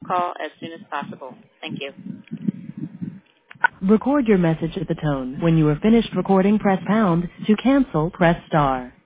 call as soon as possible. Thank you. Record your message at the tone. When you are finished recording, press pound. To cancel, press star.